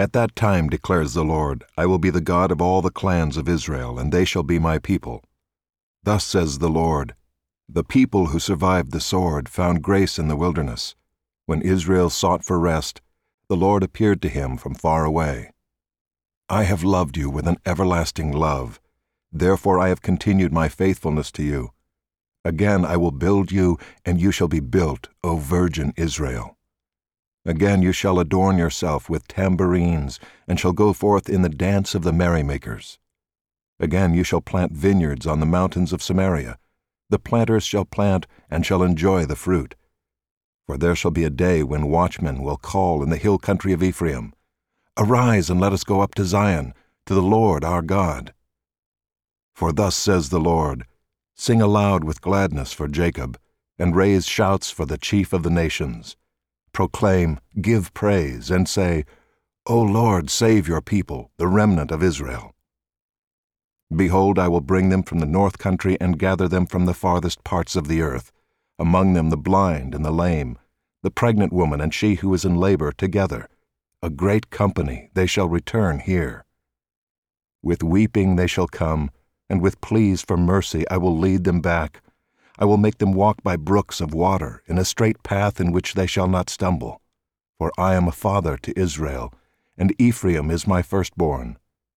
At that time, declares the Lord, I will be the God of all the clans of Israel, and they shall be my people. Thus says the Lord, the people who survived the sword found grace in the wilderness. When Israel sought for rest, the Lord appeared to him from far away. I have loved you with an everlasting love. Therefore I have continued my faithfulness to you. Again I will build you, and you shall be built, O virgin Israel. Again you shall adorn yourself with tambourines, and shall go forth in the dance of the merrymakers. Again you shall plant vineyards on the mountains of Samaria. The planters shall plant and shall enjoy the fruit. For there shall be a day when watchmen will call in the hill country of Ephraim, Arise and let us go up to Zion, to the Lord our God. For thus says the Lord, Sing aloud with gladness for Jacob, and raise shouts for the chief of the nations. Proclaim, give praise, and say, O Lord, save your people, the remnant of Israel. Behold, I will bring them from the north country and gather them from the farthest parts of the earth, among them the blind and the lame, the pregnant woman and she who is in labor together. A great company, they shall return here. With weeping they shall come, and with pleas for mercy I will lead them back. I will make them walk by brooks of water, in a straight path in which they shall not stumble. For I am a father to Israel, and Ephraim is my firstborn.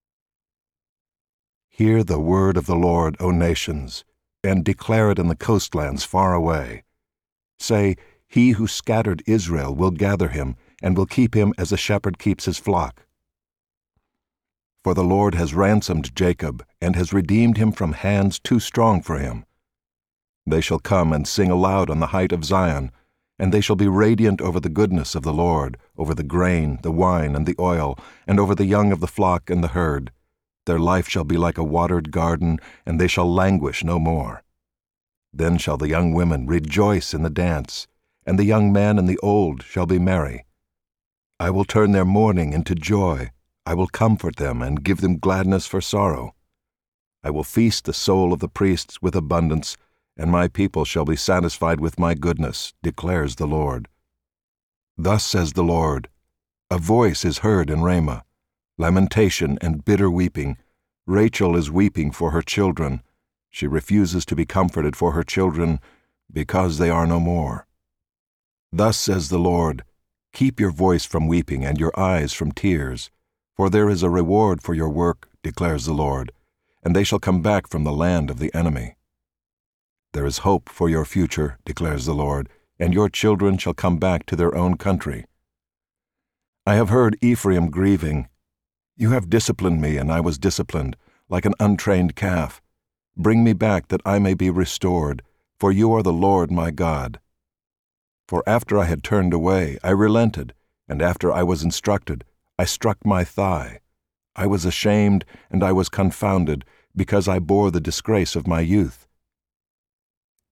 Hear the word of the Lord, O nations, and declare it in the coastlands far away. Say, He who scattered Israel will gather him, and will keep him as a shepherd keeps his flock. For the Lord has ransomed Jacob, and has redeemed him from hands too strong for him. They shall come and sing aloud on the height of Zion, and they shall be radiant over the goodness of the Lord, over the grain, the wine, and the oil, and over the young of the flock and the herd. Their life shall be like a watered garden, and they shall languish no more. Then shall the young women rejoice in the dance, and the young men and the old shall be merry. I will turn their mourning into joy. I will comfort them and give them gladness for sorrow. I will feast the soul of the priests with abundance, and my people shall be satisfied with my goodness, declares the Lord. Thus says the Lord, A voice is heard in Ramah, lamentation and bitter weeping. Rachel is weeping for her children. She refuses to be comforted for her children, because they are no more. Thus says the Lord, Keep your voice from weeping and your eyes from tears, for there is a reward for your work, declares the Lord, and they shall come back from the land of the enemy. There is hope for your future, declares the Lord, and your children shall come back to their own country. I have heard Ephraim grieving. You have disciplined me, and I was disciplined, like an untrained calf. Bring me back that I may be restored, for you are the Lord my God. For after I had turned away, I relented, and after I was instructed, I struck my thigh. I was ashamed, and I was confounded, because I bore the disgrace of my youth.